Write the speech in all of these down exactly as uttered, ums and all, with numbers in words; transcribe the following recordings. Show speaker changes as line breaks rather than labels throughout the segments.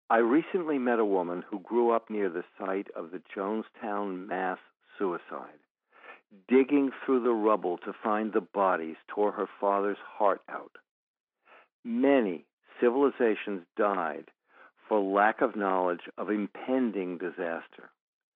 I recently met a woman who grew up near the site of the Jonestown mass suicide. Digging through the rubble to find the bodies tore her father's heart out. Many civilizations died for lack of knowledge of impending disaster.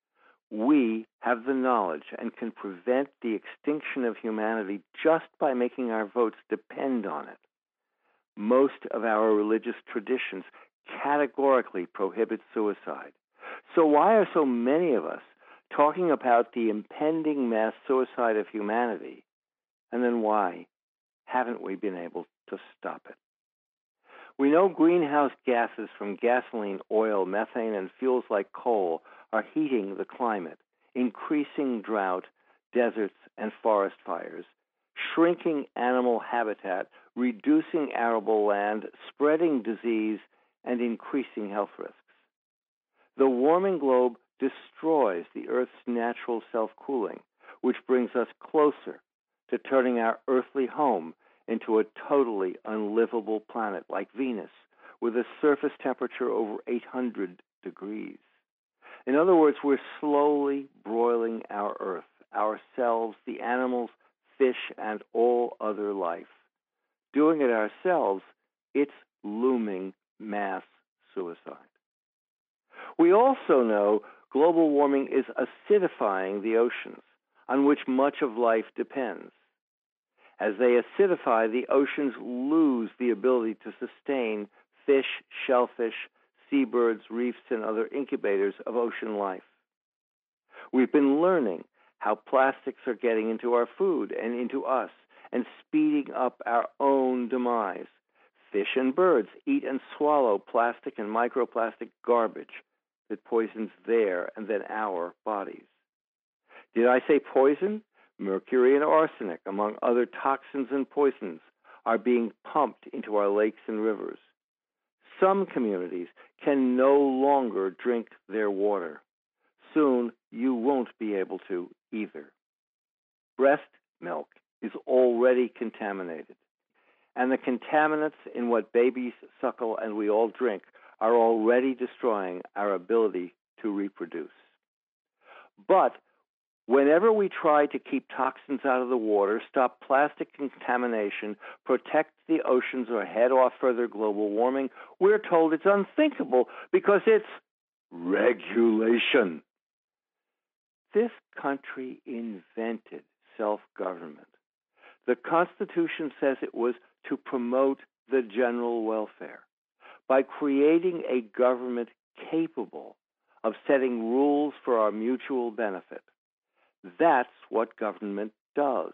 We have the knowledge and can prevent the extinction of humanity just by making our votes depend on it. Most of our religious traditions categorically prohibit suicide. So why are so many of us talking about the impending mass suicide of humanity, and then why haven't we been able to stop it? We know greenhouse gases from gasoline, oil, methane, and fuels like coal are heating the climate, increasing drought, deserts, and forest fires, shrinking animal habitat, reducing arable land, spreading disease, and increasing health risks. The warming globe destroys the Earth's natural self-cooling, which brings us closer to turning our earthly home into a totally unlivable planet like Venus, with a surface temperature over eight hundred degrees. In other words, we're slowly broiling our Earth, ourselves, the animals, fish, and all other life. Doing it ourselves, it's looming mass suicide. We also know global warming is acidifying the oceans, on which much of life depends. As they acidify, the oceans lose the ability to sustain fish, shellfish, seabirds, reefs, and other incubators of ocean life. We've been learning how plastics are getting into our food and into us and speeding up our own demise. Fish and birds eat and swallow plastic and microplastic garbage that poisons their and then our bodies. Did I say poison? Mercury and arsenic, among other toxins and poisons, are being pumped into our lakes and rivers. Some communities can no longer drink their water. Soon, you won't be able to either. Breast milk is already contaminated, and the contaminants in what babies suckle and we all drink are already destroying our ability to reproduce. But whenever we try to keep toxins out of the water, stop plastic contamination, protect the oceans, or head off further global warming, we're told it's unthinkable because it's regulation. This country invented self-government. The Constitution says it was to promote the general welfare by creating a government capable of setting rules for our mutual benefit. That's what government does.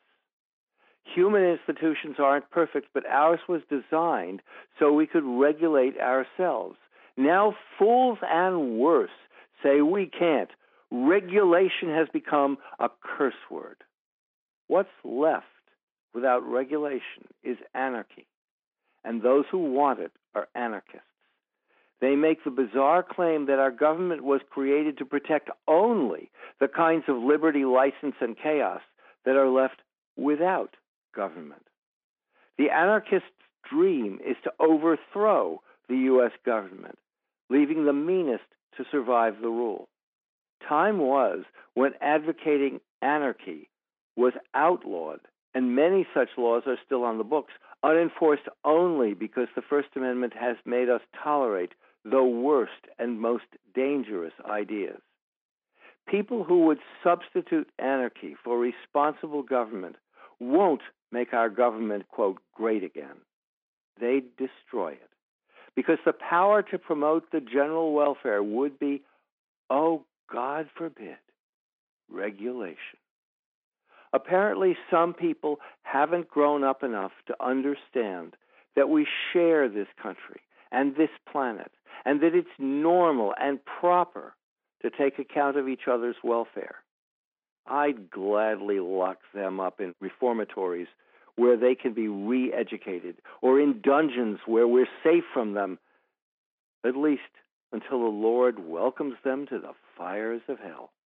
Human institutions aren't perfect, but ours was designed so we could regulate ourselves. Now fools and worse say we can't. Regulation has become a curse word. What's left without regulation is anarchy, and those who want it are anarchists. They make the bizarre claim that our government was created to protect only the kinds of liberty, license, and chaos that are left without government. The anarchist's dream is to overthrow the U S government, leaving the meanest to survive the rule. Time was when advocating anarchy was outlawed, and many such laws are still on the books, unenforced only because the First Amendment has made us tolerate the worst and most dangerous ideas. People who would substitute anarchy for responsible government won't make our government, quote, great again. They'd destroy it, because the power to promote the general welfare would be, oh, God forbid, regulation. Apparently, some people haven't grown up enough to understand that we share this country and this planet, and that it's normal and proper to take account of each other's welfare. I'd gladly lock them up in reformatories where they can be re-educated, or in dungeons where we're safe from them, at least until the Lord welcomes them to the fires of hell.